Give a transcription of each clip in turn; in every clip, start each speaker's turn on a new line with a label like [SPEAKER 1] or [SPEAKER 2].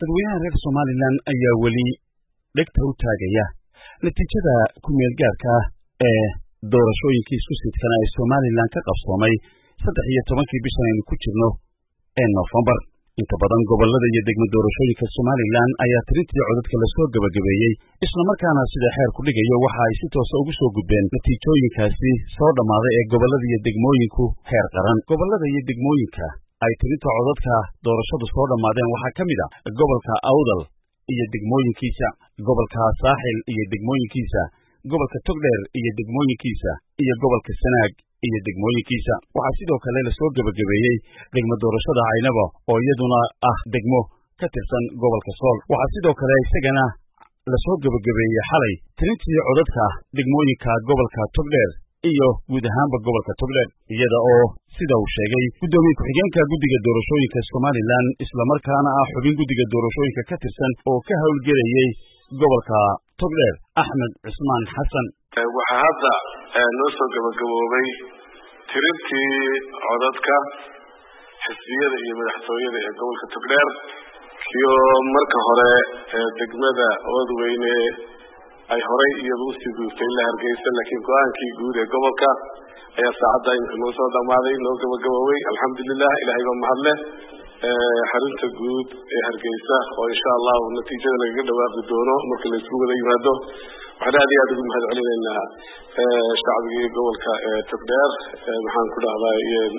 [SPEAKER 1] dadweynaha reer Somaliland ayaa wali dhegta u taagaya natiijada ku meel gaarka ah ee doorashooyinkii isku sidkan ee Somaliland ka qabsoomay 13 bishan aynu ku jirno ee November. inta badan gobolada iyo degmo doorashooyinka Somaliland ayaa tirintii codadka la soo gabagabeeyay isla markaana sida xeer ku dhigayo waxa ay si toos ah ugu soo gudbeen natiijooyinkaasi soo dhamaaday ee gobolada iyo degmooyinku heer qaran. gobolada iyo degmooyinka ay tirinta codadka doorashadu soo dhamaadeen waxaa ka mid ah gobolka Awdal iyo degmooyinkiisa, gobolka Saaxil iyo degmooyinkiisa, gobolka Togdheer iyo degmooyinkiisa, iyo gobolka Sanaag iyo degmooyinkiisa. waxaa sidoo kale la soo gabagabeeyay degmo doorashada Caynaba oo iyaduna ah degmo ka tirsan gobolka Sool. waxaa sidoo kale isagana la soo gabagabeeyay xalay tirintii codadka degmooyinka gobolka Togdheer iyo guud ahaanba gobolka Togdheer, iyada oo sida uu sheegay gudoomiye ku-xigeenka guddiga doorashooyinka Somaliland isla markaana ah xubin guddiga doorashooyinka ka tirsan oo ka howlgelayay gobolka Togdheer Axmed Cusmaan Xasan.
[SPEAKER 2] waxaa hadda noo soo gabagaboobay tirintii codadka xisbiyada iyo madaxtooyada ee gobolka Togdheer iyo marka hore degmada Oodweyne ay horay iyadu u sii guurtay la Hargeysa, laakiin go'aankii guud ee gobolka ayaa saacadda noo soo dhamaaday, noo gabagaboobay. alxamdulillah, ilaahay baa mahad leh. xarunta guud ee Hargeysa oo insha Allah natiijada laga dhawaaqi doono marka la isku wada yimaado. waxaan aad iyo aad ugu mahad celinaynaa shacbiga gobolka Togdheer, waxaan ku dhahdaa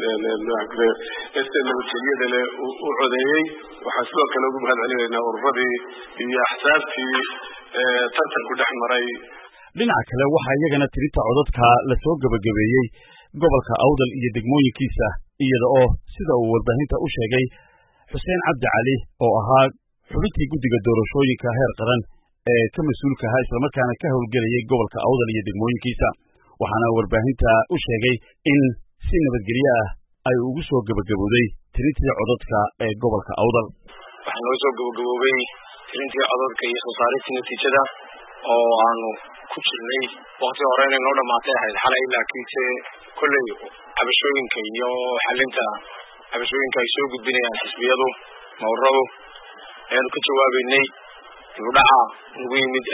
[SPEAKER 2] nabadgelyada leh u codeeyey. waxaan sidoo kale ugu mahad celinaynaa ururadii iyo axsaabtii tartanku dhex maray.
[SPEAKER 1] dhinaca kale waxaa iyagana tirinta codadka la soo gabagabeeyey gobolka Awdal iyo degmooyinkiisa, iyada oo sida uu warbaahinta u sheegay Xuseen Cabdi Cali oo ahaa xubintii guddiga doorashooyinka heer qaran ee ka mas'uulka ah isla markaana ka howlgelayay gobolka Awdal iyo degmooyinkiisa. waxaana warbaahinta u sheegay in si nabadgelyo ah ay ugu soo gabagabowday tirintii codadka ee gobolka Awdal.
[SPEAKER 3] waxaa noo soo gabagaboobay tirintii codadka iyo soo saaristii natiijada oo aanu ku jirnay waqti hore inay noo dhamaatay ahayd xalay, laakiinse kolley cabashooyinka iyo xalinta cabashooyinka ay soo gudbinayaan xisbiyadu mawradu ayaanu ka jawaabeynay. dibudhaca ugu yimid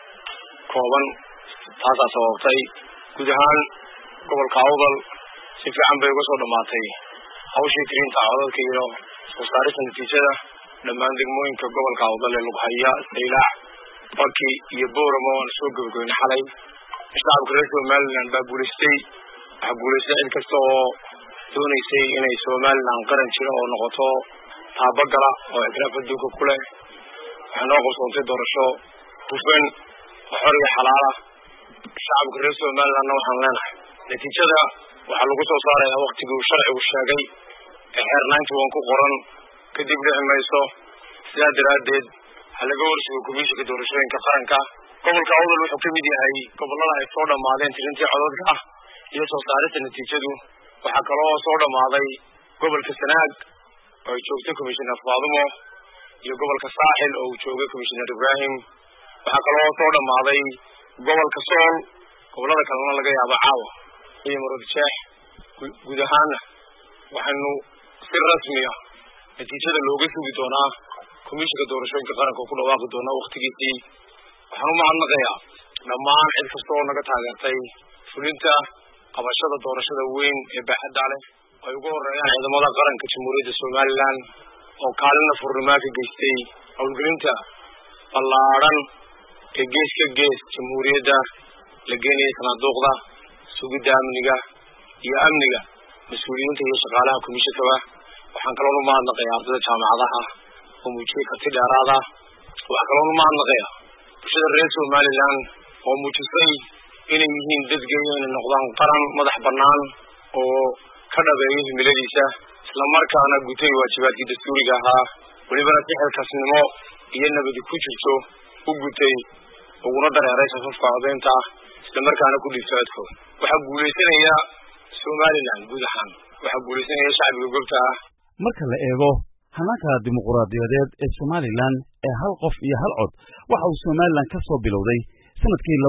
[SPEAKER 3] kooban taasaa sababtay. guud ahaan gobolka Awdal si fiican bay uga soo dhamaatay hawshii tirinta codadka iyo soo saarista natiijada. dhammaan degmooyinka gobolka Awdal ee lagu haya Saylac, Baki iyo Booramo aan soo gabagabeynay xalay. shacabka reer Somaliland baa guulaystay. waxaa guulaystay cid kasta oo doonaysay inay Somaliland qaran jiro oo noqoto taabagala oo ictiraaf adduunka ku leh. waxaa noo qabsoontay doorasho hufan oo xor iyo xalaala. shacabka reer Somalilandna waxaan leenahay natiijada waxaa lagu soo saarayaa waqtigii uu sharcigu sheegay ee xeer 91 ku qoran, kadib dhici mayso. sidaa daraaddeed waxaa laga warsugo komishinka doorashooyinka qaranka. gobolka Awdal wuxuu ka mid yahay gobolada ay soo dhamaadeen tirintii codadka iyo soo saarista natiijadu. waxaa kaloo soo dhamaaday gobolka Sanaag oo ay joogtay komishinar Faadumo iyo gobolka Saaxil oo uu joogay komishinar Ibrahim. waxaa kaloo soo dhamaaday gobolka Sool. gobolada kalena laga yaabo caawa iyo Maroodijeex. guud ahaana waxaanu si rasmi ah natiijada looga sugi doonaa komishinka doorashooyinka qaranka oo ku dhawaaqi doona waqtigiisii. waxaan u mahadnaqayaa dhammaan cid kasta oo naga taageertay fulinta qabashada doorashada weyn ee baaxadda leh. ay ugu horeeyaan ciidamada qaranka Jamhuuriyadda Somaliland oo kaalin furnimaa ka geystay howlgelinta ballaaran ee gees ka gees Jamhuuriyadda la geenayay sanaaduuqda sugidda amniga iyo amniga mas-uuliyiinta iyo shaqaalaha komishinka. waxaan kaloo u mahadnaqayaa ardayda jaamacadaha oo muujiyay karti dheeraad ah. waxaa kaloo u mahadnaqayaa bulshada reer Somaliland oo muujisay inay yihiin dadgeeya inay noqdaan qaran madax bannaan oo ka dhabeeyay himiladiisa isla markaana gutay waajibaadkii dastuuriga ahaa, welibana si xilkasnimo iyo nabadi ku jirto u gutay uguna dareeray safafka codeynta isla markaana ku dhiibtay codkooda. waxaa guulaysanaya Somaliland guud ahaan, waxaa guulaysanaya shacbiga goobta ah.
[SPEAKER 1] marka la eego hanaanka dimuqraadiyadeed ee Somaliland ee hal qof iyo hal cod waxa uu Somaliland ka soo bilowday sanadkii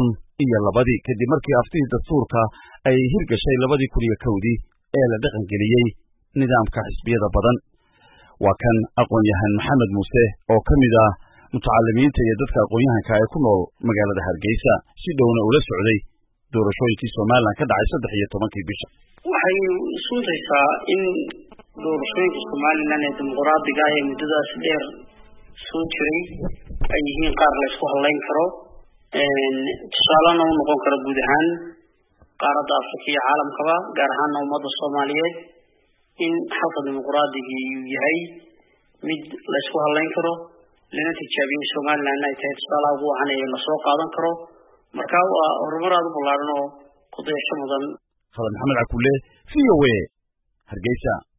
[SPEAKER 1] 2002 kadib markii aftii dastuurka ay hirgashay 2001 ee la dhaqan geliyay nidaamka xisbiyada badan. waa kan aqoon-yahan maxamed muuse oo ka mid ah mutacalimiinta iyo dadka aqoon-yahanka ee ku nool magaalada Hargeysa si dhowna ula socday doorashooyinkii Soomaaliland ka dhacay 13 bisha.
[SPEAKER 4] waxay sudaysaa in doorashooyinka Soomaaliland ee dimuqraadiga ah ee muddadaas dheer soo jiray ay yihiin qaar la isku halayn karo tusaalena u noqon karo guud ahaan qaaradda Afrika iyo caalamkaba gaar ahaan ummadda Soomaaliyeed in xalka dimuqraadiga uu yahay mid la isku halayn karo lana tijaabiyo Soomaaliland ay tahay tusaale ugu wacan ee la soo qaadan karo marka waa horumar aad u ballaaran oo ku dayasho mudan.
[SPEAKER 1] Maxamed Cakulle, VOA, Hargeysa.